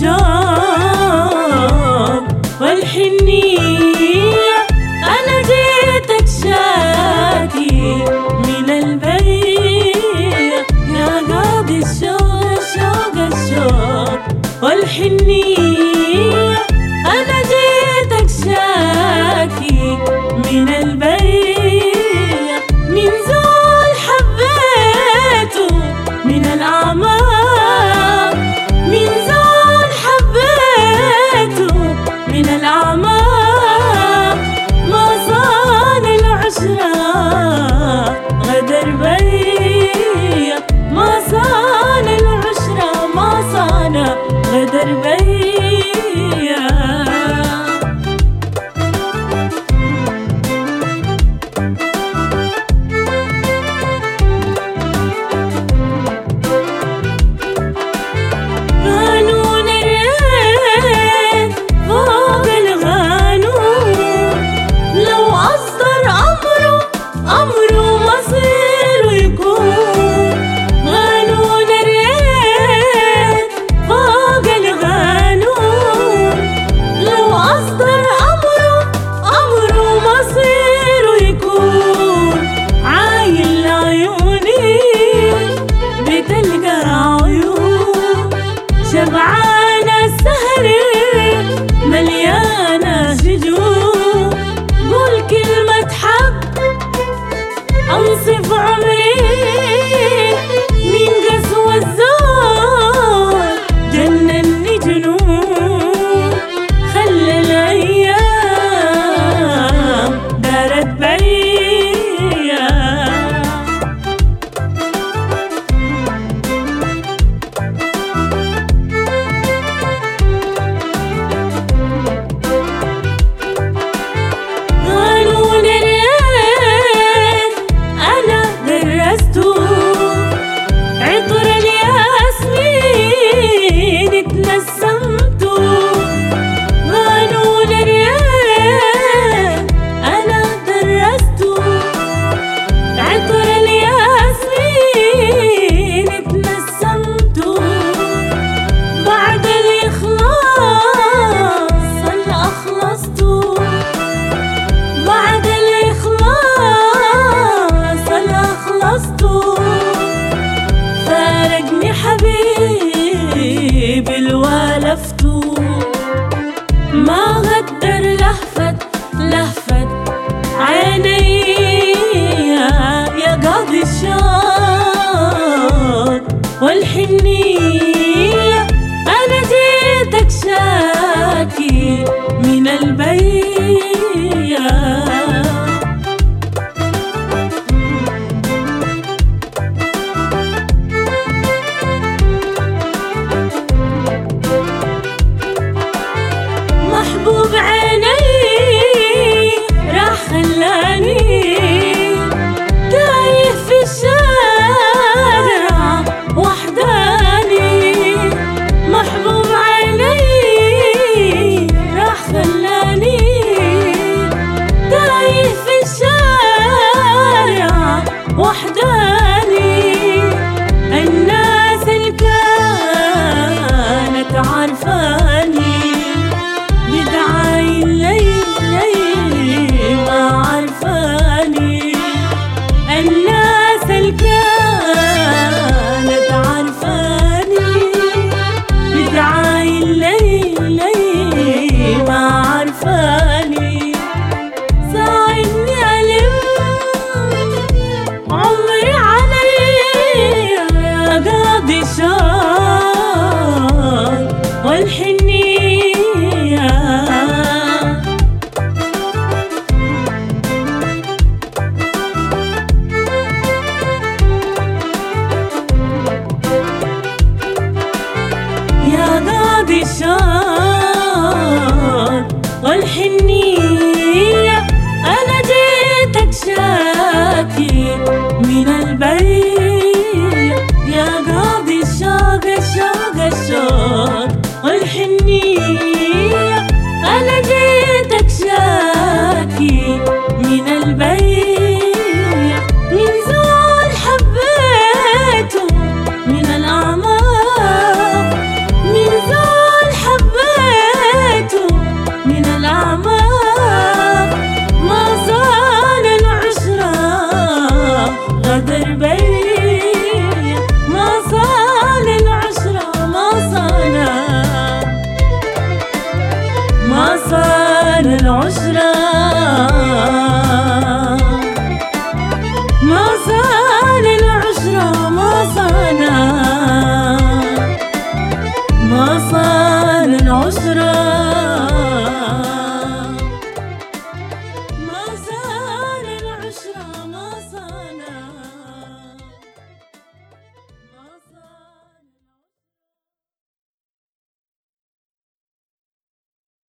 الشوق والحنية، أنا جيتك شاكي من البرية، يا قاضي الشوق الشوق والحنية، أنا جيتك شاكي من البرية، من زول حبيته من الأعماق، من زول حبيته من الأعماق، ما صان العشرة غدر برية، ما صان العشرة ما صان غدر برية. شبعانة سهري مليانة سجون، قول كلمة حق أنصف عمري من قسوة الزول، جنني جنون خلى الأيام دارت برية. فارقني حبيب الوالفتو، ما غدر لهفت عيني، يا قاضي الشوق والحنية، أنا جيتك شاكي من البرية. محبوب عيني راح خلاني تايه في الشارع وحداني، محبوب عيني راح خلاني تايه في الشارع وحداني، الناس اللي كانت عارفاني بدعاي الليل ما عرفاني، الناس اللي كانت عارفاني بدعاي الليل ما عرفاني، ساعدني ألم عمري علي يا قاضي الشوق والحنية. يا قاضي الشوق والحنية، أنا جيتك شاكي من البرية، يا قاضي الشوق والحنية، أنا جيتك شاكي من البرية، من زول حبيته من الأعماق، من زول عسرا